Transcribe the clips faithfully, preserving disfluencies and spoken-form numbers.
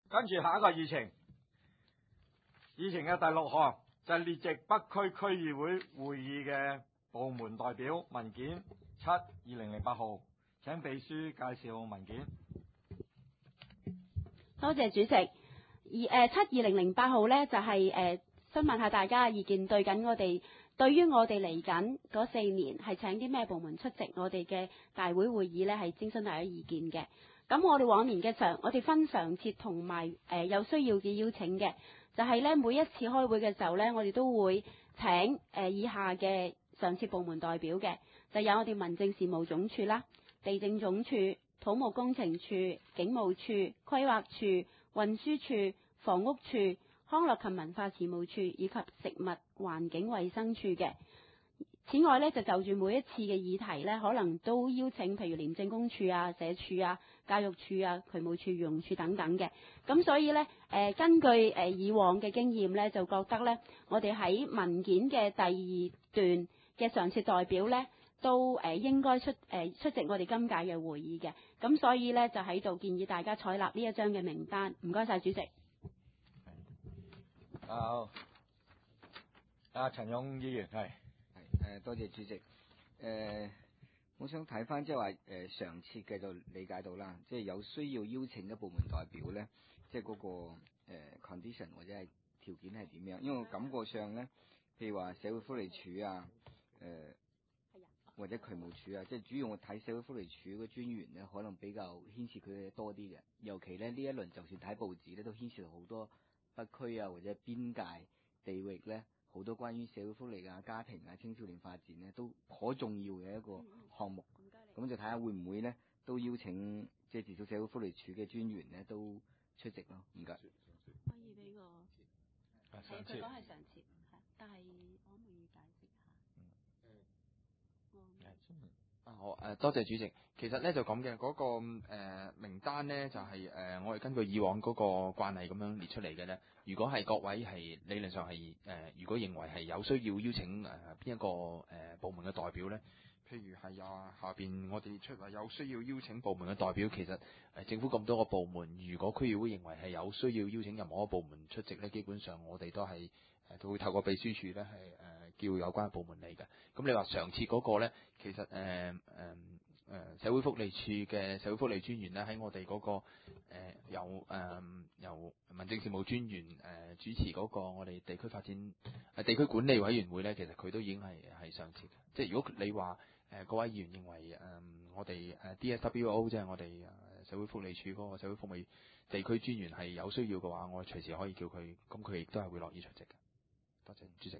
跟住下一個議程，議程嘅第六項就係列席北區區議會會議嘅部門代表文件七二零零八號，請秘書介紹文件。 多謝主席。而誒七二零零八號呢，就係誒詢問下大家嘅意見，對緊我哋對於我哋嚟緊嗰四年係請啲咩部門出席我哋嘅大會會議呢，係徵詢大家意見嘅。咁我哋往年嘅常，我哋分常設同埋誒有需要嘅邀請嘅，就係呢每一次開會嘅時候呢，我哋都會請誒以下嘅常設部門代表嘅，就有我哋民政事務總署啦、地政總署、土木工程處、警務處、規劃處、運輸處、房屋處、康樂及文化事務處以及食物環境衛生處嘅。此外呢，就就住每一次嘅議題呢，可能都邀請譬如廉政公署啊、社署啊、教育處啊、渠務處、漁農處等等嘅。咁所以呢，誒、呃、根據誒、呃、以往嘅經驗呢，就覺得呢，我哋喺文件嘅第二段嘅常設代表呢，都誒、呃、應該出誒、呃、出席我哋今屆嘅會議嘅。咁所以呢，就喺度建議大家採納呢一張嘅名單。唔該晒主席。 好，阿陳勇議員係。 誒，多謝主席。誒、呃，我想睇翻即係話誒上次嘅就理解到啦，即係有需要邀請嘅部門代表咧，即係嗰個、呃、condition 或者係條件係點樣？因為我感覺上咧，譬如話社會福利署啊，誒、呃、或者渠務署啊，即係主要我睇社會福利署嘅專員咧，可能比較牽涉佢嘅多啲嘅。尤其咧呢一輪就算睇報紙咧，都牽涉到好多北區啊或者邊界地域咧。好多關於社會福利啊、家庭啊、青少年發展咧，都頗重要嘅一個項目。咁、嗯、就睇下會唔會咧，都邀請即係至少社會福利署嘅專員咧都出席咯。唔該。 可以俾個係上佢講係常設，係，但係可唔可以解釋下？ 嗯誒， 嗯啊好誒，多謝主席。其實咧就咁嘅，嗰、那個誒、呃、名單咧就係、是、誒、呃、我哋根據以往嗰個慣例咁樣列出嚟嘅咧。如果係各位係理論上係誒、呃，如果認為係有需要邀請誒邊、呃、一個誒、呃、部門嘅代表咧，譬如係啊下邊我哋出話有需要邀請部門嘅代表，其實誒、呃、政府咁多個部門，如果區議會認為係有需要邀請任何一個部門出席咧，基本上我哋都係誒都會透過秘書處咧係誒叫有關嘅部門嚟嘅。咁你話常設嗰個咧，其實誒誒誒社會福利處嘅社會福利專員咧喺我哋嗰、那個誒、呃、由誒、呃、由民政事務專員誒、呃、主持嗰個我哋地區發展誒、呃、地區管理委員會咧，其實佢都已經係係常設嘅。即係如果你話誒、呃、各位議員認為誒、呃、我哋誒 D S W O 即係我哋誒社會福利處嗰個社會福利地區專員係有需要嘅話，我隨時可以叫佢，咁佢亦都係會樂意出席嘅。多謝主席。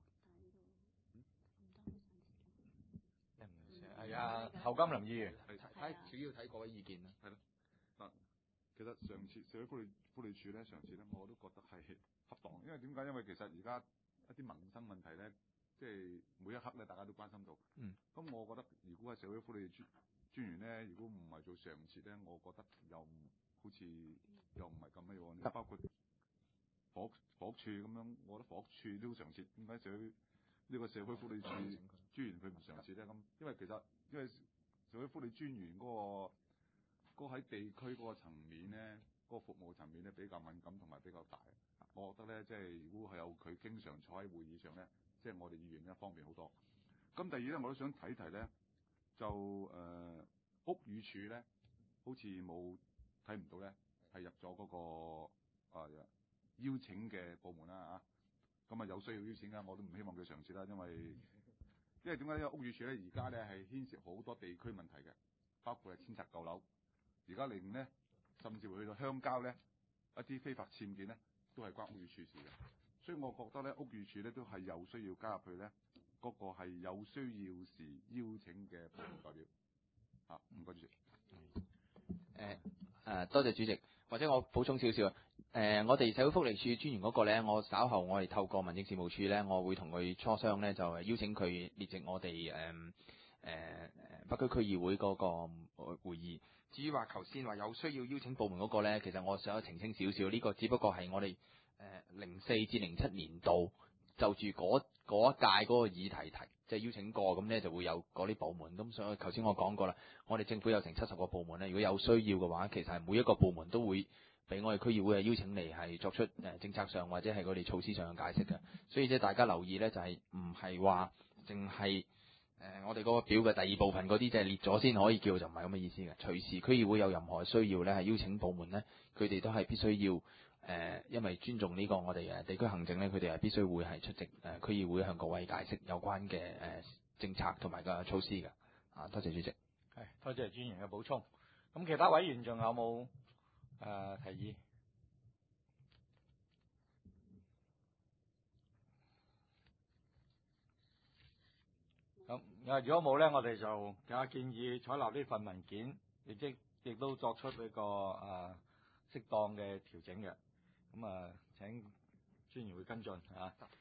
係啊，侯金林議員係睇主要睇各位意見啦。 係咯，嗱，其實上次社會福利福利署咧，上次咧我都覺得係恰當，因為點解？因為其實而家一啲民生問題咧，即係每一刻咧，大家都關心到。 嗯。咁我覺得，如果係社會福利專專員咧，如果唔係做常設咧，我覺得又好似又唔係咁樣。你包括房屋房屋處咁樣，我覺得房屋處都常設，點解社會呢個社會福利處專員佢唔常設咧？咁因為其實因為社會福利專員嗰、嗰個嗰喺地區嗰個層面咧，嗰、嗰個服務層面咧比較敏感同埋比較大。我覺得咧，即係如果係有佢經常坐喺會議上咧，即係我哋議員咧方便好多。咁第二咧，我都想提提咧，就誒、呃、屋宇署咧，好似冇睇唔到咧，係入咗嗰、嗰個啊、呃、邀請嘅部門啦嚇。咁啊有需要邀請啊，我都唔希望佢常設啦，因為因為點解呢？屋宇署咧而家咧係牽涉好多地區問題嘅，包括係遷拆舊樓，而家令咧甚至會去到鄉郊咧一啲非法僭建咧，都係關屋宇署事嘅。所以我覺得咧屋宇署咧都係有需要加入去咧嗰、嗰個係有需要時邀請嘅部門代表。啊，唔該主席。 誒誒，多謝主席。或者我補充少少啊。誒、呃，我哋社會福利署專員嗰個咧，我稍後我哋透過民政事務處咧，我會同佢磋商咧，就係邀請佢列席我哋誒誒誒北區區議會嗰個會議。至於話頭先話有需要邀請部門嗰個咧，其實我想澄清少少，呢、這個只不過係我哋誒零四至零七年度就住嗰嗰一屆嗰個議題提，即係邀請過，咁咧就會有嗰啲部門。咁所以頭先我講過啦，我哋政府有成七十個部門咧，如果有需要嘅話，其實係每一個部門都會俾我哋區議會係邀請嚟係作出誒政策上或者係佢哋措施上嘅解釋嘅。所以即係大家留意咧，就係唔係話淨係誒我哋嗰個表嘅第二部分嗰啲，即係列咗先可以叫，就唔係咁嘅意思嘅。隨時區議會有任何需要咧，係邀請部門咧，佢哋都係必須要。誒、呃，因為尊重呢個我哋誒地區行政咧，佢哋係必須會係出席誒、呃、區議會向各位解釋有關嘅誒、呃、政策同埋個措施嘅。啊，多謝主席。 係，多謝專員嘅補充。咁其他委員仲有冇誒、呃、提議？咁啊，如果冇咧，我哋就更加建議採納呢份文件，亦即亦都作出呢、這個誒、呃、適當嘅調整嘅。咁啊，請專員會跟進嚇。